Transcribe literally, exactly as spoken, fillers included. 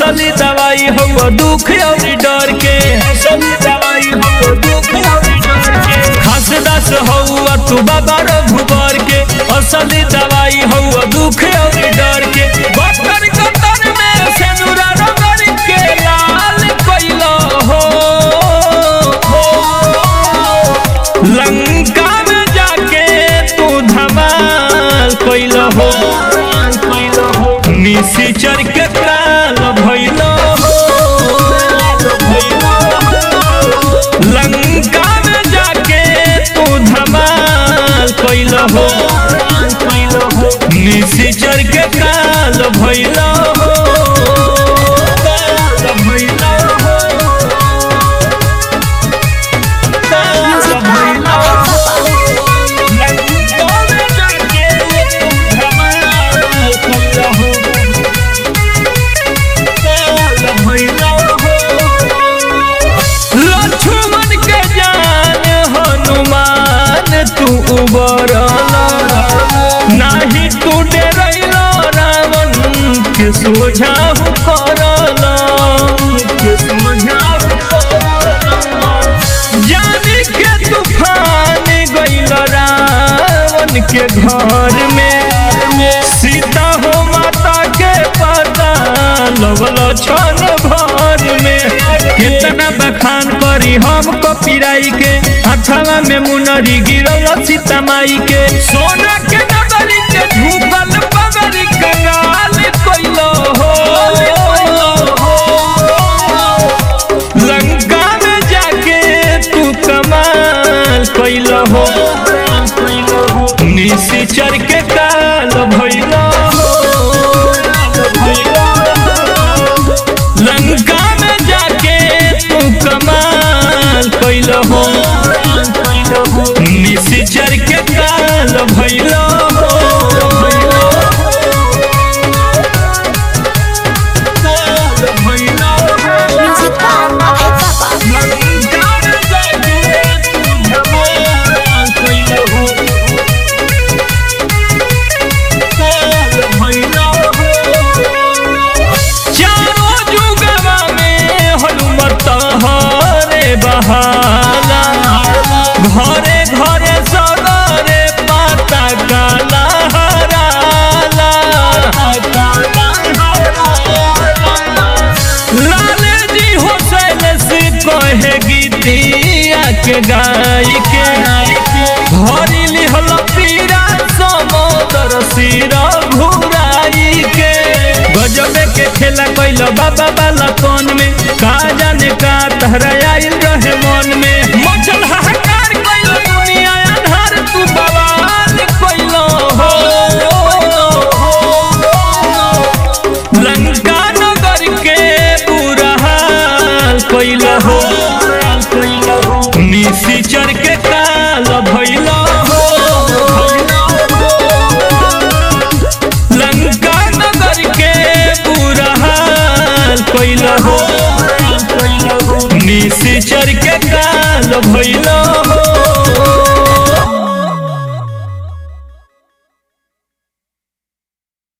असली दवाई हो दुख और डर के, असली दवाई हो दुख और डर के। खास दास हो तू बाबा रघुबर के, असली दवाई हो दुख और डर के। बटर कतर में सेनुरा रगड़ के लाल कइलो हो, लंका में जाके तू धमाल कइलो हो, निशिचर के काल भइलो हो, लंका में जाके तू धमाल कइलो हो, निशिचर के काल भइलो हो। तू उबरला नाही तू डरैलो रावण के सोझाहु करला, के सोझाहु करला। जाने के तूफान गइल रावण के घर में, सीता हो माता के पता लगल क्षण भर में। कितना बखान करी हमको पिराई के, अथवा में मुनरी गिरल सीता माई के। सोना के नगरी के झूकल पगड़ी कंगाल कइलो हो, लंका में जाके तू कमाल कइलो हो, निशिचर के काल भइलो हो, लंका में जाके तू कमाल कइलो हो, निशिचर के काल भइलो हो। चारों जुगवा में हनुमत हरे बहाला, घरे घरे सगरे पाता काला हराला। लाले जी हुसैन से कहे गीतिया के गाय के, भरी लिहल पीरा समुद्र सिरा घुराई के। गजबे के खेला कइलो बाबा बाला कौन में, का जाने का तहरा आइल रहे मन में। मचल हाहाकार कइलो दुनिया अन्हार तू बवाल कइलो हो, लंका नगर के बुरा हाल कइलो हो, निशिचर के काल भइलो हो, लंका नगर के बुरा हाल कइलो हो, निशिचर के काल भइलो।